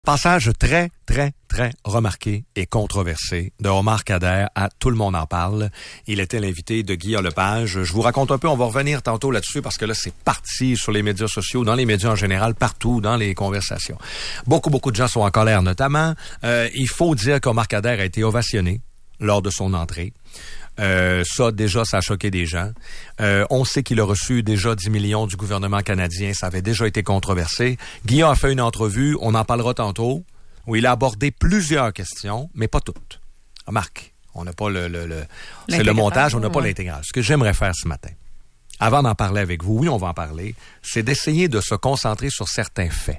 Passage très, très, très remarqué et controversé de Omar Khadr à Tout le monde en parle. Il était l'invité de Guillaume Lepage. Je vous raconte un peu, on va revenir tantôt là-dessus parce que là, c'est parti sur les médias sociaux, dans les médias en général, partout, dans les conversations. Beaucoup de gens sont en colère, notamment. Il faut dire qu'Omar Khadr a été ovationné lors de son entrée. Ça a choqué des gens. On sait qu'il a reçu déjà 10 millions du gouvernement canadien. Ça avait déjà été controversé. Guillaume a fait une entrevue, on en parlera tantôt, où il a abordé plusieurs questions, mais pas toutes. Remarque, on n'a pas c'est le montage, on n'a pas l'intégrale. Ce que j'aimerais faire ce matin, avant d'en parler avec vous, oui, on va en parler, c'est d'essayer de se concentrer sur certains faits.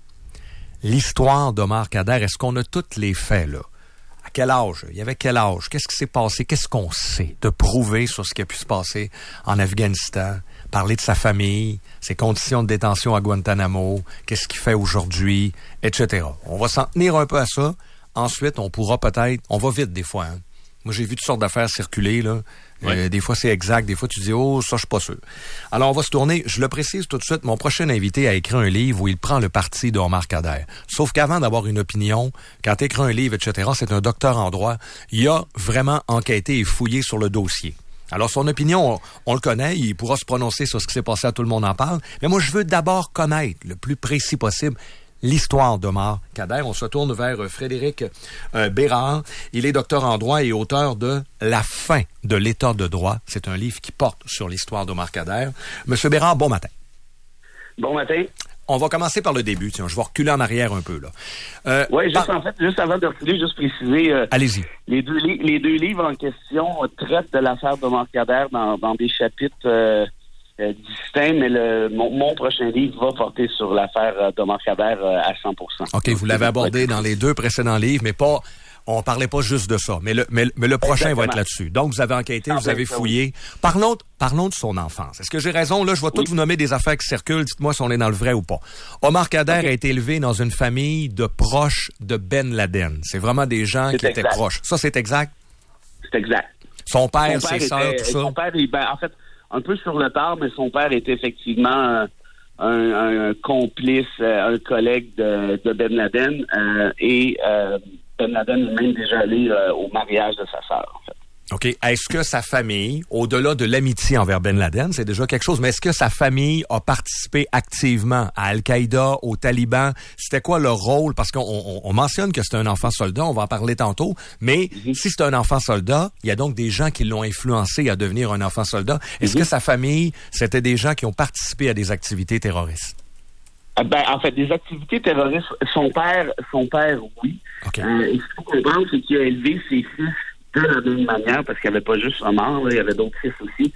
L'histoire d'Omar Khadr, est-ce qu'on a tous les faits, là? À quel âge? Il y avait quel âge? Qu'est-ce qui s'est passé? Qu'est-ce qu'on sait de prouver sur ce qui a pu se passer en Afghanistan? Parler de sa famille, ses conditions de détention à Guantanamo, qu'est-ce qu'il fait aujourd'hui, etc. On va s'en tenir un peu à ça. Ensuite, on pourra peut-être... On va vite des fois, hein? Moi, j'ai vu toutes sortes d'affaires circuler, là. Ouais. Des fois, c'est exact. Des fois, tu dis, oh, ça, je suis pas sûr. Alors, on va se tourner. Je le précise tout de suite. Mon prochain invité a écrit un livre où il prend le parti d'Omar Khadr. Sauf qu'avant d'avoir une opinion, quand tu écris un livre, etc., c'est un docteur en droit. Il a vraiment enquêté et fouillé sur le dossier. Alors, son opinion, on le connaît. Il pourra se prononcer sur ce qui s'est passé à Tout le monde en parle. Mais moi, je veux d'abord connaître le plus précis possible l'histoire d'Omar Khadr. On se tourne vers Frédéric Bérard. Il est docteur en droit et auteur de La fin de l'État de droit. C'est un livre qui porte sur l'histoire d'Omar Khadr. Monsieur Bérard, bon matin. Bon matin. On va commencer par le début. Tiens, je vais reculer en arrière un peu, là. Oui, juste avant de reculer, juste préciser. Allez-y. Les deux livres en question traitent de l'affaire d'Omar Khadr dans des chapitres distincts, mais mon prochain livre va porter sur l'affaire d'Omar Khadr à 100%. OK, vous l'avez abordé dans les deux précédents livres, mais pas... On parlait pas juste de ça, mais le prochain va être là-dessus. Donc, vous avez enquêté, vous avez fouillé. Parlons de son enfance. Est-ce que j'ai raison? Là, je vais tout vous nommer des affaires qui circulent. Dites-moi si on est dans le vrai ou pas. Omar Khadr a été élevé dans une famille de proches de Ben Laden. C'est vraiment des gens qui étaient proches. Ça, c'est exact? C'est exact. Son père, ses sœurs, tout ça? Son père, en fait, un peu sur le tard, mais son père était effectivement un complice, un collègue de Ben Laden, et Ben Laden est même déjà allé au mariage de sa sœur, en fait. OK. Est-ce que sa famille, au-delà de l'amitié envers Ben Laden, c'est déjà quelque chose, mais est-ce que sa famille a participé activement à Al-Qaïda, aux talibans? C'était quoi leur rôle? Parce qu'on mentionne que c'est un enfant soldat, on va en parler tantôt, mais si c'est un enfant soldat, il y a donc des gens qui l'ont influencé à devenir un enfant soldat. Est-ce que sa famille, c'était des gens qui ont participé à des activités terroristes? En fait, des activités terroristes, son père, oui. Okay. Ce qu'il faut comprendre, c'est qu'il a élevé ses fils de la même manière, parce qu'il n'y avait pas juste Omar, là, il y avait d'autres fils aussi.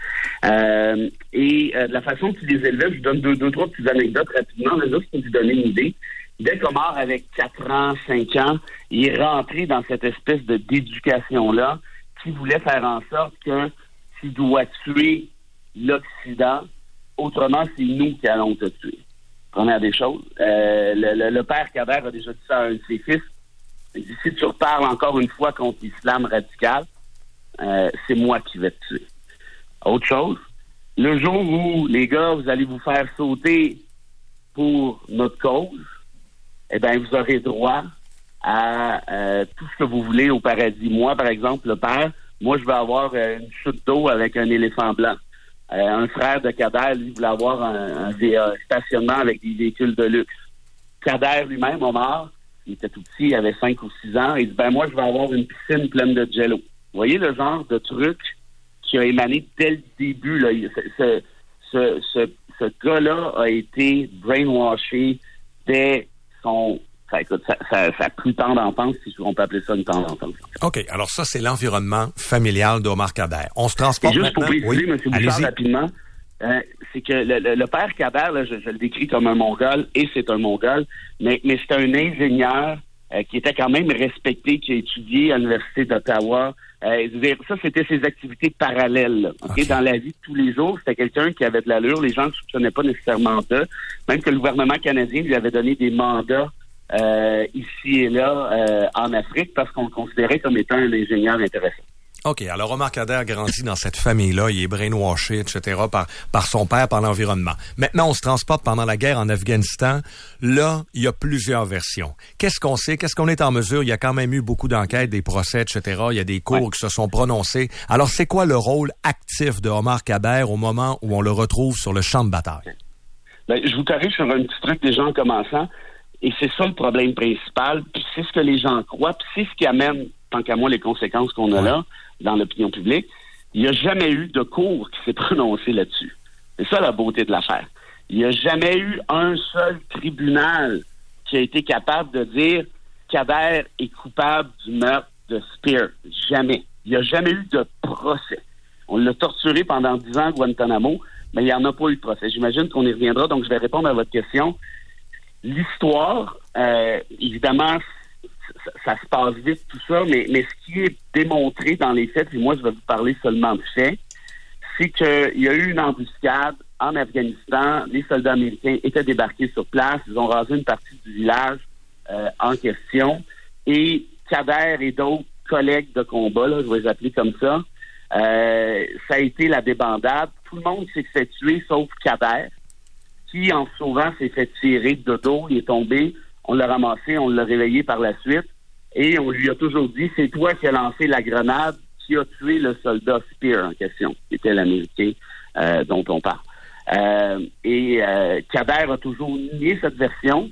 De la façon qu'il les élevait, je vous donne deux, trois petites anecdotes rapidement, mais juste pour vous donner une idée. Dès qu'Omar avait 4 ans, 5 ans, il est rentré dans cette espèce d'éducation-là qui voulait faire en sorte que s'il doit tuer l'Occident, autrement, c'est nous qui allons te tuer. Première des choses. Le père Khadr a déjà dit ça à un de ses fils. Si tu reparles encore une fois contre l'islam radical, c'est moi qui vais te tuer. Autre chose, le jour où, les gars, vous allez vous faire sauter pour notre cause, eh bien, vous aurez droit à tout ce que vous voulez au paradis. Moi, par exemple, le père, moi, je vais avoir une chute d'eau avec un éléphant blanc. Un frère de Khadr, lui, voulait avoir un stationnement avec des véhicules de luxe. Khadr lui-même, Omar, il était tout petit, il avait 5 ou 6 ans, il dit, moi, je vais avoir une piscine pleine de jello. Vous voyez le genre de truc qui a émané dès le début, là. Ce gars-là a été brainwashé dès son... sa plus tendre enfance, si on peut appeler ça une tendre enfance. OK. Alors ça, c'est l'environnement familial d'Omar Khadr. On se transporte juste maintenant... Juste pour préciser, M. Bouchard, rapidement, c'est que le père Khadr, là, je le décris comme un Mongol, et c'est un Mongol, mais c'est un ingénieur qui était quand même respecté, qui a étudié à l'Université d'Ottawa. Ça, c'était ses activités parallèles. Là, okay? Dans la vie de tous les jours, c'était quelqu'un qui avait de l'allure. Les gens ne soupçonnaient pas nécessairement d'eux. Même que le gouvernement canadien lui avait donné des mandats ici et là en Afrique parce qu'on le considérait comme étant un ingénieur intéressant. OK. Alors, Omar Khadr grandit dans cette famille-là. Il est brainwashé, etc., par son père, par l'environnement. Maintenant, on se transporte pendant la guerre en Afghanistan. Là, il y a plusieurs versions. Qu'est-ce qu'on sait? Qu'est-ce qu'on est en mesure? Il y a quand même eu beaucoup d'enquêtes, des procès, etc. Il y a des cours qui se sont prononcés. Alors, c'est quoi le rôle actif de Omar Khadr au moment où on le retrouve sur le champ de bataille? Ben, je vous corrige sur un petit truc déjà en commençant. Et c'est ça le problème principal. Puis c'est ce que les gens croient. Puis c'est ce qui amène, tant qu'à moi, les conséquences qu'on a là dans l'opinion publique. Il n'y a jamais eu de cour qui s'est prononcé là-dessus. C'est ça la beauté de l'affaire. Il n'y a jamais eu un seul tribunal qui a été capable de dire Khadr est coupable du meurtre de Speer. Jamais. Il n'y a jamais eu de procès. On l'a torturé pendant 10 ans à Guantanamo, mais il n'y en a pas eu de procès. J'imagine qu'on y reviendra, donc je vais répondre à votre question. L'histoire, évidemment, ça se passe vite, tout ça, mais ce qui est démontré dans les faits, et moi je vais vous parler seulement de faits, c'est qu'il y a eu une embuscade en Afghanistan, les soldats américains étaient débarqués sur place, ils ont rasé une partie du village en question, et Khadr et d'autres collègues de combat, là, je vais les appeler comme ça, ça a été la débandade. Tout le monde s'est fait tuer, sauf Khadr, qui, en se sauvant, s'est fait tirer de dos, il est tombé, on l'a ramassé, on l'a réveillé par la suite, et on lui a toujours dit, c'est toi qui as lancé la grenade qui a tué le soldat Speer en question, qui était l'Américain dont on parle. Khadr a toujours nié cette version,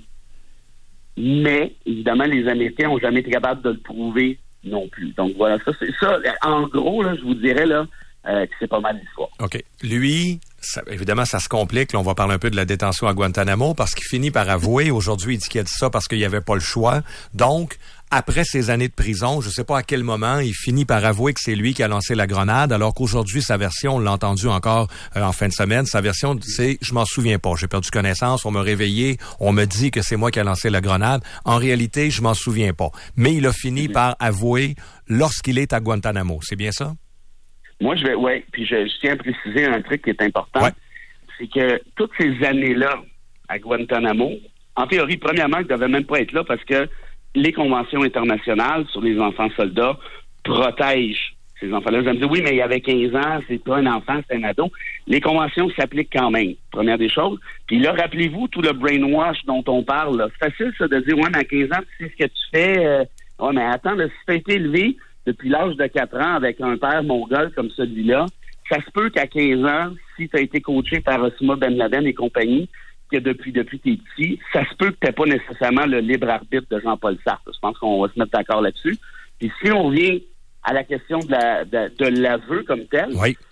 mais, évidemment, les Américains n'ont jamais été capables de le prouver non plus. Donc voilà, ça c'est ça. En gros, là, je vous dirais là que c'est pas mal l'histoire. OK. Lui, évidemment, ça se complique. Là, on va parler un peu de la détention à Guantanamo parce qu'il finit par avouer. Aujourd'hui, il dit qu'il a dit ça parce qu'il n'y avait pas le choix. Donc, après ces années de prison, je ne sais pas à quel moment, il finit par avouer que c'est lui qui a lancé la grenade, alors qu'aujourd'hui, sa version, on l'a entendu encore en fin de semaine, sa version, c'est « je m'en souviens pas, j'ai perdu connaissance, on m'a réveillé, on me dit que c'est moi qui a lancé la grenade. En réalité, je m'en souviens pas. » Mais il a fini par avouer lorsqu'il est à Guantanamo. C'est bien ça? Moi, puis je tiens à préciser un truc qui est important, c'est que toutes ces années-là à Guantanamo, en théorie, premièrement, ils ne devaient même pas être là parce que les conventions internationales sur les enfants soldats protègent ces enfants-là. Je me dis, oui, mais il y avait 15 ans, c'est pas un enfant, c'est un ado. Les conventions s'appliquent quand même, première des choses. Puis là, rappelez-vous tout le brainwash dont on parle. Là. C'est facile, ça, de dire, ouais, mais à 15 ans, tu sais ce que tu fais. Ouais, mais attends, là, si tu as été élevé depuis l'âge de 4 ans avec un père mongol comme celui-là, ça se peut qu'à 15 ans, si tu as été coaché par Osama Ben Laden et compagnie, que depuis t'es petit, ça se peut que tu n'aies pas nécessairement le libre arbitre de Jean-Paul Sartre. Je pense qu'on va se mettre d'accord là-dessus. Puis si on revient à la question de l'aveu comme tel,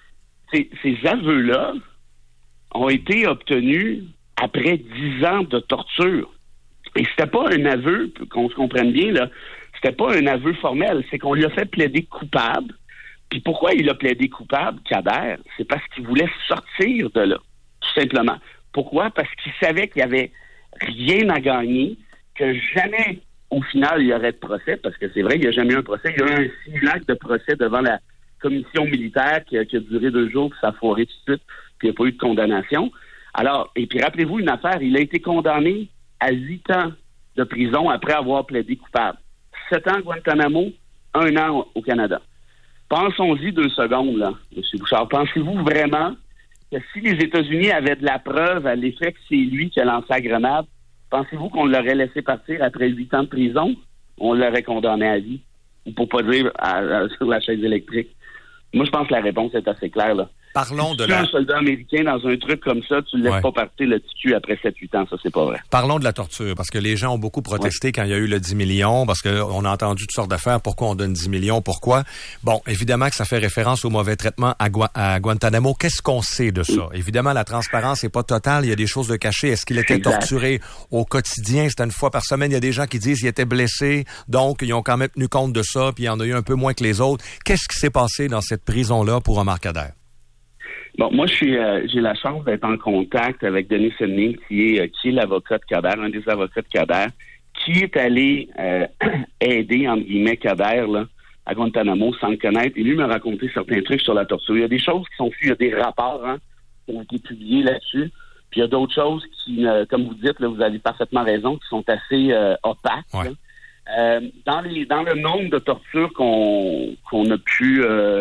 ces aveux-là ont été obtenus après 10 ans de torture. Et c'était pas un aveu, qu'on se comprenne bien, là, c'était pas un aveu formel, c'est qu'on lui a fait plaider coupable. Puis pourquoi il a plaidé coupable, Khadr? C'est parce qu'il voulait sortir de là, tout simplement. Pourquoi? Parce qu'il savait qu'il n'y avait rien à gagner, que jamais, au final, il y aurait de procès, parce que c'est vrai, il n'y a jamais eu un procès. Il y a eu un simulacre de procès devant la commission militaire qui a duré 2 jours, puis ça a foiré tout de suite, puis il n'y a pas eu de condamnation. Alors, et puis rappelez-vous une affaire, il a été condamné à 8 ans de prison après avoir plaidé coupable. 7 ans à Guantanamo, 1 an au Canada. Pensons-y 2 secondes, là, M. Bouchard. Pensez-vous vraiment que si les États-Unis avaient de la preuve à l'effet que c'est lui qui a lancé la grenade, pensez-vous qu'on l'aurait laissé partir après 8 ans de prison? On l'aurait condamné à vie? Ou pour pas dire sur la chaise électrique? Moi, je pense que la réponse est assez claire, là. Parlons si de tu es un soldat américain dans un truc comme ça, tu ne laisses pas partir le titu après 7-8 ans, ça c'est pas vrai. Parlons de la torture, parce que les gens ont beaucoup protesté quand il y a eu le 10 millions, parce qu'on a entendu toutes sortes d'affaires, pourquoi on donne 10 millions, pourquoi. Bon, évidemment que ça fait référence au mauvais traitement à Guantanamo. Qu'est-ce qu'on sait de ça? Évidemment, la transparence n'est pas totale, il y a des choses de cachées. Est-ce qu'il était torturé au quotidien? C'était une fois par semaine. Il y a des gens qui disent qu'il était blessé, donc ils ont quand même tenu compte de ça, puis il y en a eu un peu moins que les autres. Qu'est-ce qui s'est passé dans cette prison-là pour Omar Khadr? Bon, moi, j'ai la chance d'être en contact avec Denis Senning, qui est l'avocat de Khadr, un des avocats de Khadr, qui est allé aider, entre guillemets, Khadr, là, à Guantanamo, sans le connaître. Et lui m'a raconté certains trucs sur la torture. Il y a des choses qui sont faites, il y a des rapports qui ont été publiés là-dessus. Puis il y a d'autres choses qui, comme vous dites, là, vous avez parfaitement raison, qui sont assez opaques. Ouais. Dans le nombre de tortures qu'on a pu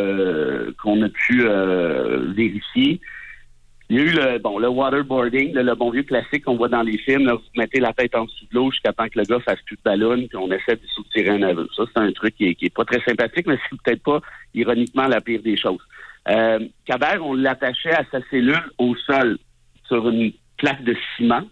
vérifier, il y a eu le waterboarding, le bon vieux classique qu'on voit dans les films. Là, vous mettez la tête en dessous de l'eau jusqu'à temps que le gars fasse plus de ballon, puis on essaie de soutirer un aveu. Ça, c'est un truc qui est pas très sympathique, mais c'est peut-être pas, ironiquement, la pire des choses. Kader, on l'attachait à sa cellule au sol, sur une plaque de ciment,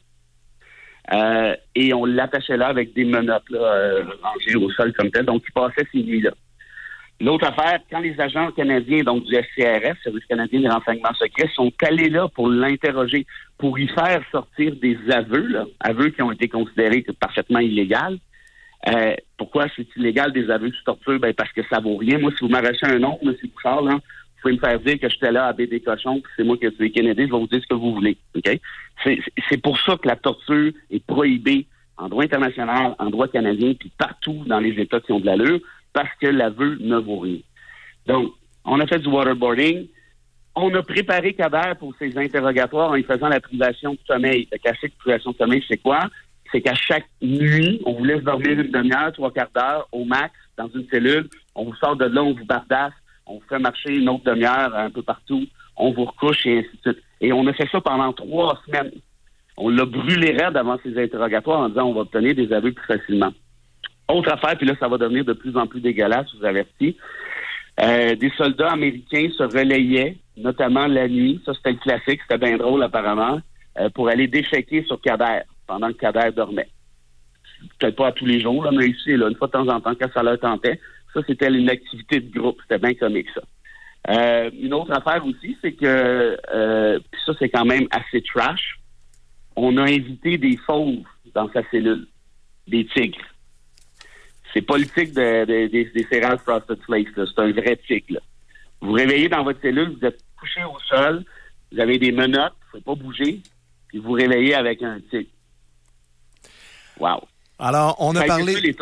et on l'attachait là avec des menottes rangées au sol comme tel, donc il passait ces nuits-là. L'autre affaire, quand les agents canadiens, donc du SCRF, Service canadien des renseignements secrets, sont allés là pour l'interroger, pour y faire sortir des aveux, aveux qui ont été considérés parfaitement illégaux. Pourquoi c'est illégal des aveux de torture? Ben parce que ça vaut rien. Moi, si vous m'arrachez un nom, M. Bouchard, là, vous pouvez me faire dire que j'étais là à baie des cochons, puis c'est moi qui ai tué Kennedy, je vais vous dire ce que vous voulez. Okay? C'est pour ça que la torture est prohibée en droit international, en droit canadien, puis partout dans les États qui ont de l'allure, parce que l'aveu ne vaut rien. Donc, on a fait du waterboarding. On a préparé Kader pour ses interrogatoires en lui faisant la privation de sommeil. Le classique privation de sommeil, c'est quoi? C'est qu'à chaque nuit, on vous laisse dormir une demi-heure, 3/4 d'heure au max dans une cellule. On vous sort de là, on vous bardasse, on vous fait marcher une autre demi-heure un peu partout, on vous recouche et ainsi de suite. Et on a fait ça pendant 3 semaines. On l'a brûlé raide avant ses interrogatoires en disant on va obtenir des aveux plus facilement. Autre affaire, puis là, ça va devenir de plus en plus dégueulasse, je vous avertis. Des soldats américains se relayaient, notamment la nuit. Ça, c'était le classique, c'était bien drôle apparemment, pour aller déféquer sur Kader pendant que Kader dormait. Peut-être pas à tous les jours, là, mais ici, là, une fois de temps en temps, quand ça leur tentait. Ça, c'était une activité de groupe. C'était bien comique, ça. Une autre affaire aussi, c'est que, puis ça, c'est quand même assez trash, on a invité des fauves dans sa cellule, des tigres. C'est pas le tigre des céréales Frosted Flakes, là. C'est un vrai tigre, là. Vous vous réveillez dans votre cellule, vous êtes couché au sol, vous avez des menottes, vous ne pouvez pas bouger, puis vous vous réveillez avec un tigre. Wow. Alors, on a parlé de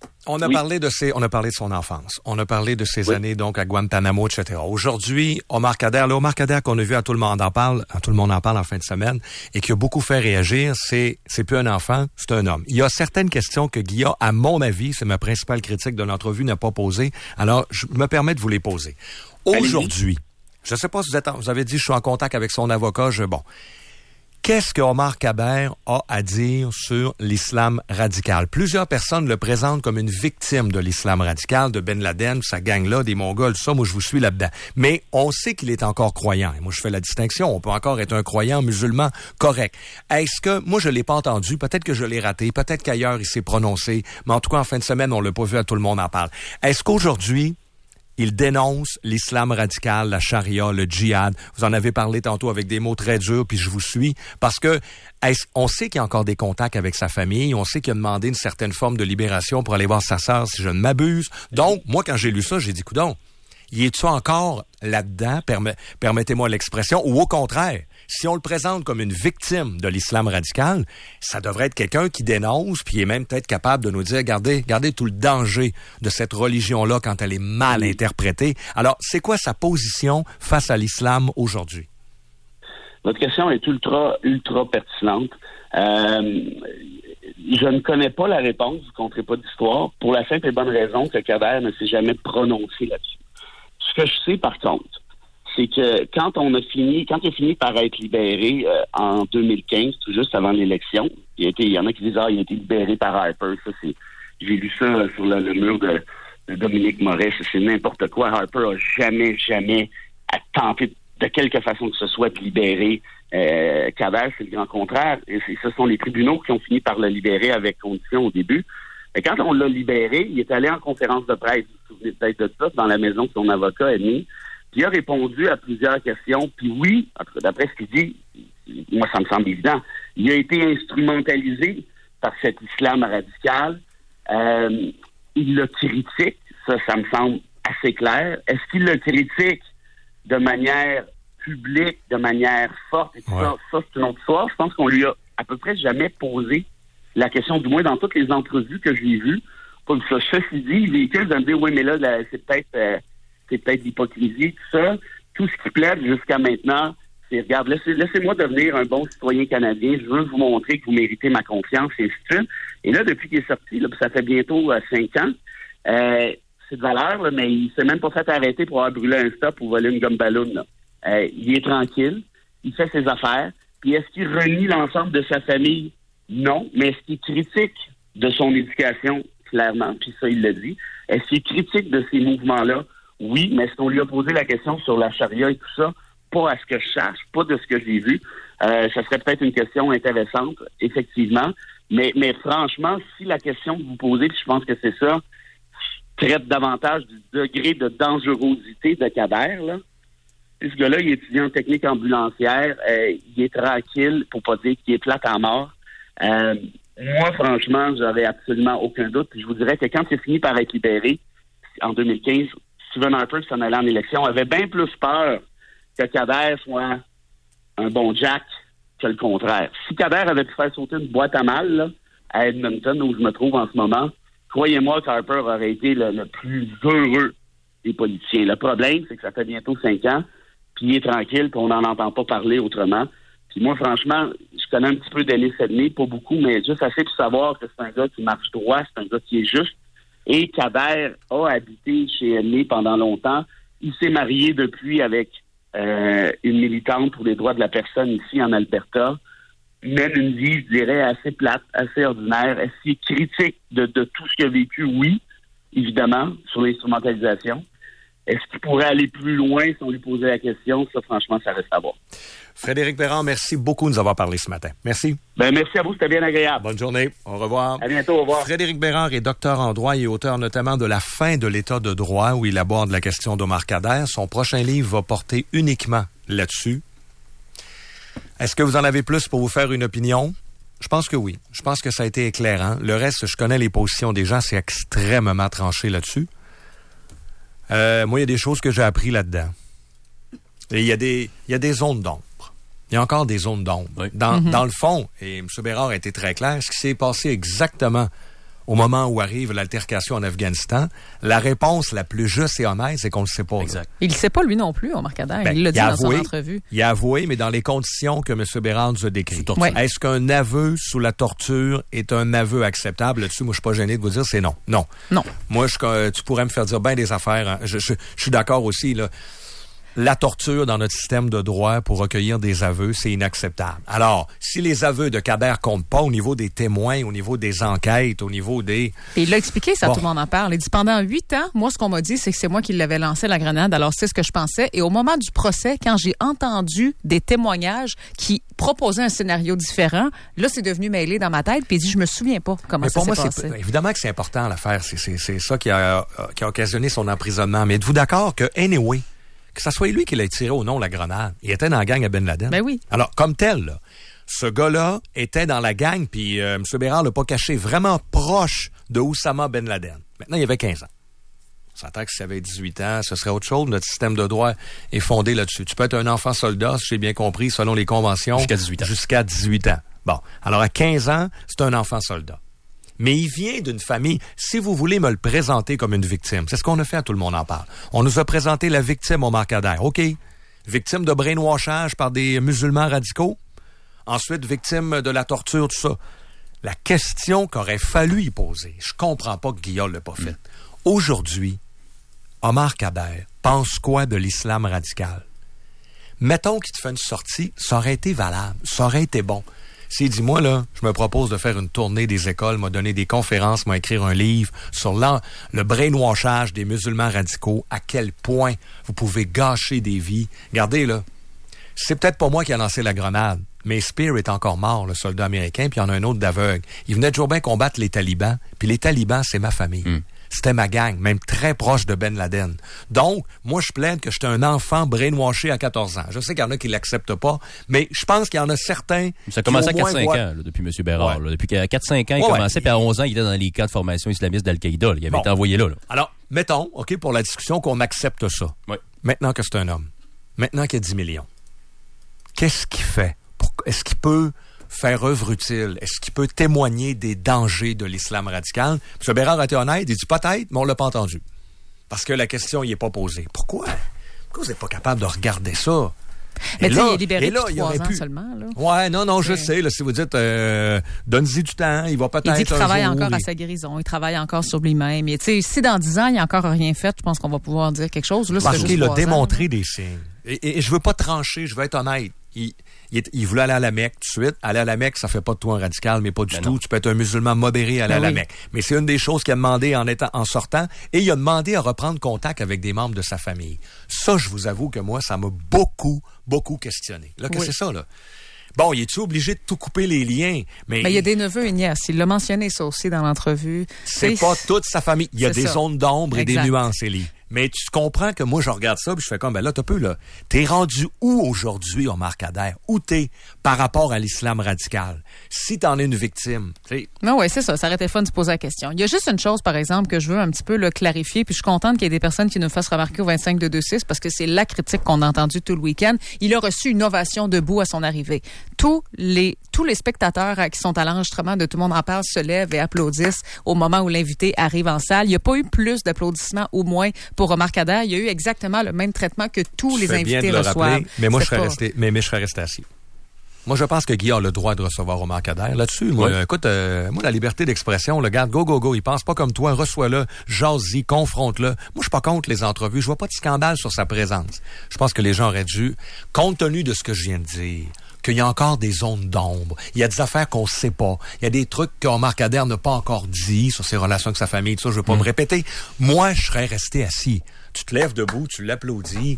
son enfance. On a parlé de ses années, donc, à Guantanamo, etc. Aujourd'hui, Omar Kader qu'on a vu à Tout le monde en parle en fin de semaine, et qui a beaucoup fait réagir, c'est plus un enfant, c'est un homme. Il y a certaines questions que Guilla, à mon avis, c'est ma principale critique de l'entrevue, n'a pas posées. Alors, je me permets de vous les poser. Aujourd'hui, je ne sais pas si vous avez dit, je suis en contact avec son avocat, qu'est-ce que Omar Kader a à dire sur l'islam radical? Plusieurs personnes le présentent comme une victime de l'islam radical, de Ben Laden, sa gang-là, des Mongols, ça, moi je vous suis là-dedans. Mais on sait qu'il est encore croyant. Et moi je fais la distinction, on peut encore être un croyant musulman correct. Est-ce que, moi je l'ai pas entendu, peut-être que je l'ai raté, peut-être qu'ailleurs il s'est prononcé, mais en tout cas en fin de semaine on l'a pas vu, à Tout le monde en parle. Est-ce qu'aujourd'hui, il dénonce l'islam radical, la charia, le djihad. Vous en avez parlé tantôt avec des mots très durs, puis je vous suis, parce que on sait qu'il y a encore des contacts avec sa famille, on sait qu'il a demandé une certaine forme de libération pour aller voir sa sœur, si je ne m'abuse. Donc, moi, quand j'ai lu ça, j'ai dit, coudonc, y est-tu encore là-dedans, permettez-moi l'expression, ou au contraire, si on le présente comme une victime de l'islam radical, ça devrait être quelqu'un qui dénonce, puis est même peut-être capable de nous dire, regardez tout le danger de cette religion-là quand elle est mal interprétée. Alors, c'est quoi sa position face à l'islam aujourd'hui? Votre question est ultra pertinente. Je ne connais pas la réponse, vous ne compterez pas d'histoire, pour la simple et bonne raison que Kader ne s'est jamais prononcé là-dessus. Ce que je sais, par contre, c'est que quand il a fini par être libéré en 2015, tout juste avant l'élection, il y en a qui disent il a été libéré par Harper. Ça, j'ai lu ça sur le mur de Dominique Moret. C'est n'importe quoi. Harper a jamais tenté de quelque façon que ce soit de libérer Kader. C'est le grand contraire. Et ce sont les tribunaux qui ont fini par le libérer avec condition au début. Et quand on l'a libéré, il est allé en conférence de presse, vous vous souvenez peut-être de ça, dans la maison que son avocat a mis. Puis il a répondu à plusieurs questions. Puis oui, d'après ce qu'il dit, moi ça me semble évident, il a été instrumentalisé par cet islam radical. Il le critique, ça me semble assez clair. Est-ce qu'il le critique de manière publique, de manière forte? Et tout ça, c'est une autre histoire. Je pense qu'on lui a à peu près jamais posé la question, du moins dans toutes les entrevues que j'ai vues. Comme ça, ceci dit, il véhicule de me dire, oui, mais là, c'est peut-être l'hypocrisie, tout ça. Tout ce qui plaide jusqu'à maintenant, c'est, regarde, laissez-moi devenir un bon citoyen canadien, je veux vous montrer que vous méritez ma confiance, et ainsi de suite. Et là, depuis qu'il est sorti, là, ça fait bientôt 5 ans, c'est de valeur, là, mais il s'est même pas fait arrêter pour avoir brûlé un stop ou voler une gomme ballon. Là. Il est tranquille, il fait ses affaires, puis est-ce qu'il renie l'ensemble de sa famille? Non, mais est-ce qu'il critique de son éducation? Clairement, puis ça, il l'a dit. Est-ce qu'il critique de ces mouvements-là? Oui, mais est-ce qu'on lui a posé la question sur la charia et tout ça? Pas à ce que je sache, pas de ce que j'ai vu. Ça serait peut-être une question intéressante, effectivement. Mais franchement, si la question que vous posez, puis je pense que c'est ça, traite davantage du degré de dangerosité de Kader, là. Ce gars-là, il est étudiant en technique ambulancière, il est tranquille, pour pas dire qu'il est plate à mort. Moi, franchement, j'aurais absolument aucun doute. Puis je vous dirais que quand il a fini par être libéré, en 2015, Stephen Harper, qui s'en allait en élection, avait bien plus peur que Kader soit un bon Jack que le contraire. Si Kader avait pu faire sauter une boîte à mal, là, à Edmonton, où je me trouve en ce moment, croyez-moi qu'Harper aurait été le plus heureux des politiciens. Le problème, c'est que ça fait bientôt 5 ans, puis il est tranquille, puis on n'en entend pas parler autrement. Puis moi, franchement, je connais un petit peu Denis Sedney, pas beaucoup, mais juste assez pour savoir que c'est un gars qui marche droit, c'est un gars qui est juste. Et Kader a habité chez Edney pendant longtemps. Il s'est marié depuis avec une militante pour les droits de la personne ici en Alberta. Mène une vie, je dirais, assez plate, assez ordinaire. Est-ce qu'il est critique de tout ce qu'il a vécu? Oui, évidemment, sur l'instrumentalisation. Est-ce qu'il pourrait aller plus loin si on lui posait la question? Ça, franchement, ça reste à voir. Frédéric Bérard, merci beaucoup de nous avoir parlé ce matin. Merci. Merci à vous, c'était bien agréable. Bonne journée. Au revoir. À bientôt, au revoir. Frédéric Bérard est docteur en droit et auteur notamment de La fin de l'état de droit, où il aborde la question d'Omar Kader. Son prochain livre va porter uniquement là-dessus. Est-ce que vous en avez plus pour vous faire une opinion? Je pense que oui. Je pense que ça a été éclairant. Le reste, je connais les positions des gens, c'est extrêmement tranché là-dessus. Moi, il y a des choses que j'ai appris là-dedans. Et il y a des zones d'ombre. Il y a encore des zones d'ombre. Oui. Dans le fond, et M. Bérard a été très clair, ce qui s'est passé exactement au moment où arrive l'altercation en Afghanistan, la réponse la plus juste et honnête, c'est qu'on ne le sait pas. Exact. Là. Il ne le sait pas, lui non plus, Omar Kader. Il l'a dit dans son entrevue. Il a avoué, mais dans les conditions que M. Bérard nous a décrites. Oui. Est-ce qu'un aveu sous la torture est un aveu acceptable? Là-dessus, moi, je suis pas gêné de vous dire, c'est non. Non. Non. Moi, tu pourrais me faire dire bien des affaires. Hein. Je suis d'accord aussi, là. La torture dans notre système de droit pour recueillir des aveux, c'est inacceptable. Alors, si les aveux de Kader comptent pas au niveau des témoins, au niveau des enquêtes, au niveau des... Et il l'a expliqué, ça, tout le monde en parle. Il dit, pendant 8 ans, moi, ce qu'on m'a dit, c'est que c'est moi qui l'avais lancé la grenade. Alors, c'est ce que je pensais. Et au moment du procès, quand j'ai entendu des témoignages qui proposaient un scénario différent, là, c'est devenu mêlé dans ma tête. Puis il dit, je me souviens pas comment ça s'est passé. Évidemment que c'est important, l'affaire. C'est ça qui a occasionné son emprisonnement. Mais êtes-vous d'accord que, anyway, que ça soit lui qui l'ait tiré ou non la grenade, il était dans la gang à Ben Laden. Ben oui. Alors, comme tel, là, ce gars-là était dans la gang, puis M. Bérard l'a pas caché, vraiment proche de Oussama Ben Laden. Maintenant, il avait 15 ans. On s'entend que s'il avait 18 ans, ce serait autre chose. Notre système de droit est fondé là-dessus. Tu peux être un enfant soldat, si j'ai bien compris, selon les conventions. Jusqu'à 18 ans. Jusqu'à 18 ans. Bon. Alors, à 15 ans, c'est un enfant soldat. Mais il vient d'une famille, si vous voulez me le présenter comme une victime, c'est ce qu'on a fait à Tout le monde en parle. On nous a présenté la victime Omar Kader. OK. Victime de brainwashage par des musulmans radicaux. Ensuite, victime de la torture, tout ça. La question qu'aurait fallu y poser, je comprends pas que Guillaume l'a pas fait. Aujourd'hui, Omar Kader pense quoi de l'islam radical? Mettons qu'il te fait une sortie, ça aurait été valable, ça aurait été bon. S'il dit, moi, là, je me propose de faire une tournée des écoles, m'a donné des conférences, m'a écrire un livre sur le brainwashage des musulmans radicaux, à quel point vous pouvez gâcher des vies. Regardez, là, c'est peut-être pas moi qui a lancé la grenade, mais Spear est encore mort, le soldat américain, puis il y en a un autre d'aveugle. Il venait toujours bien combattre les talibans, puis les talibans, c'est ma famille. C'était ma gang, même très proche de Ben Laden. Donc, moi, je plaide que j'étais un enfant brainwashé à 14 ans. Je sais qu'il y en a qui l'acceptent pas, mais je pense qu'il y en a certains... Ça commençait à 4-5 ans, là, depuis M. Bérard. Ouais. Là. Depuis 4-5 ans, il commençait, puis à 11 ans, il était dans les camps de formation islamiste d'Al-Qaïda. Il avait été envoyé là. Alors, mettons, OK, pour la discussion, qu'on accepte ça. Oui. Maintenant que c'est un homme, maintenant qu'il y a 10 millions, qu'est-ce qu'il fait? Est-ce qu'il peut faire œuvre utile? Est-ce qu'il peut témoigner des dangers de l'islam radical? M. Bérard a été honnête, il dit peut-être, mais on l'a pas entendu. Parce que la question n'y est pas posée. Pourquoi? Pourquoi vous n'êtes pas capable de regarder ça? Mais tu sais, il est libéré depuis 3 ans seulement. Là. Ouais, non, je sais. Là, si vous dites, donne-y du temps, il va peut-être il dit qu'il travaille jour, encore à sa guérison, il travaille encore sur lui-même. Et tu sais, si dans 10 ans, il n'a encore rien fait, je pense qu'on va pouvoir dire quelque chose. Là, parce qu'il a démontré des signes. Et je veux pas trancher, je veux être honnête. Il voulait aller à la Mecque tout de suite. Aller à la Mecque, ça fait pas de toi un radical, mais pas du tout. Tu peux être un musulman modéré aller à la Mecque. Mais c'est une des choses qu'il a demandé en sortant. Et il a demandé à reprendre contact avec des membres de sa famille. Ça, je vous avoue que moi, ça m'a beaucoup questionné. Là, qu'est-ce que c'est ça, là? Bon, il est-tu obligé de tout couper les liens? Mais il y a des neveux et nièces. Il l'a mentionné ça aussi dans l'entrevue. C'est pas toute sa famille. Il y a des zones d'ombre et des nuances, Élie. Mais tu comprends que moi, je regarde ça puis je fais comme, ben là, t'as peu, là. T'es rendu où aujourd'hui, Omar Khadr? Où t'es par rapport à l'islam radical? Si t'en es une victime, tu sais. Non, ouais, c'est ça. Ça aurait été fun de se poser la question. Il y a juste une chose, par exemple, que je veux un petit peu clarifier, puis je suis contente qu'il y ait des personnes qui nous fassent remarquer au 25-226 parce que c'est la critique qu'on a entendue tout le week-end. Il a reçu une ovation debout à son arrivée. Tous les spectateurs qui sont à l'enregistrement de Tout le monde en parle se lèvent et applaudissent au moment où l'invité arrive en salle. Il n'y a pas eu plus d'applaudissements, au moins, pour Omar Khadr. Il y a eu exactement le même traitement que tous les invités reçoivent. Mais moi, je serais resté assis. Moi, je pense que Guy a le droit de recevoir Omar Khadr. Là-dessus, moi, écoute, moi, la liberté d'expression, le gars, go. Il pense pas comme toi, reçois-le, jase-y, confronte-le. Moi, je suis pas contre les entrevues. Je vois pas de scandale sur sa présence. Je pense que les gens auraient dû, compte tenu de ce que je viens de dire, qu'il y a encore des zones d'ombre. Il y a des affaires qu'on sait pas. Il y a des trucs qu'Omar Khadr n'a pas encore dit sur ses relations avec sa famille, tout ça. Je veux pas me répéter. Moi, je serais resté assis. Tu te lèves debout, tu l'applaudis.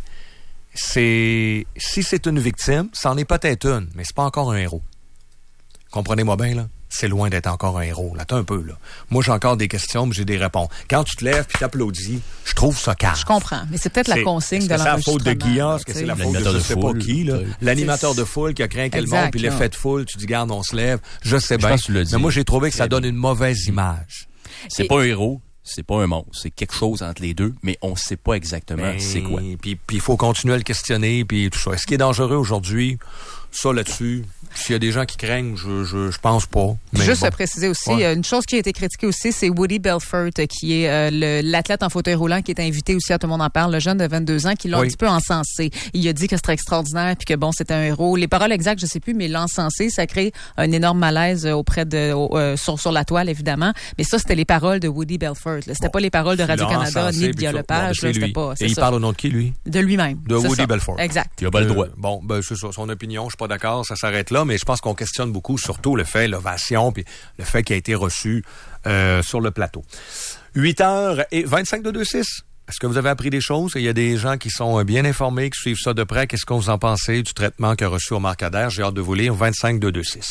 Si c'est une victime, c'en est peut-être une, mais c'est pas encore un héros. Comprenez-moi bien, là. C'est loin d'être encore un héros, là. T'as un peu, là. Moi, j'ai encore des questions, mais j'ai des réponses. Quand tu te lèves puis t'applaudis, je trouve ça calme. Je comprends, mais c'est peut-être la consigne de l'enregistrement. C'est la faute de Guillaume, est-ce que c'est la faute de je sais pas qui, là. L'animateur de foule qui a craint le monde, puis l'effet de foule, tu dis, garde, on se lève. Je sais bien. Mais moi, j'ai trouvé que ça donne une mauvaise image. C'est pas un héros. C'est pas un monstre, c'est quelque chose entre les deux, mais on sait pas exactement c'est quoi. Puis il faut continuer à le questionner, puis tout ça. Est-ce qu'il est dangereux aujourd'hui? Ça, là-dessus, s'il y a des gens qui craignent, je pense pas. Mais juste préciser aussi, une chose qui a été critiquée aussi, c'est Woody Belfort, qui est l'athlète en fauteuil roulant qui est invité aussi à Tout le monde en parle, le jeune de 22 ans, qui l'a un petit peu encensé. Il a dit que c'était extraordinaire, puis que bon, c'était un héros. Les paroles exactes, je sais plus, mais l'encensé, ça crée un énorme malaise auprès sur la toile, évidemment. Mais ça, c'était les paroles de Woody Belfort. C'était pas les paroles de Radio-Canada, ni de Guy Lepage. C'était pas. Et il parle au nom de qui, lui? De lui-même. De Woody Belfort. Exact. Il a pas le droit. Bon, c'est ça, son opinion, je suis pas d'accord, ça s'arrête là, mais je pense qu'on questionne beaucoup, surtout le fait, l'ovation, puis le fait qu'il a été reçu sur le plateau. 8h25-226. Est-ce que vous avez appris des choses? Il y a des gens qui sont bien informés, qui suivent ça de près. Qu'est-ce que vous en pensez du traitement qu'a reçu Omar Khadr? J'ai hâte de vous lire. 25-226.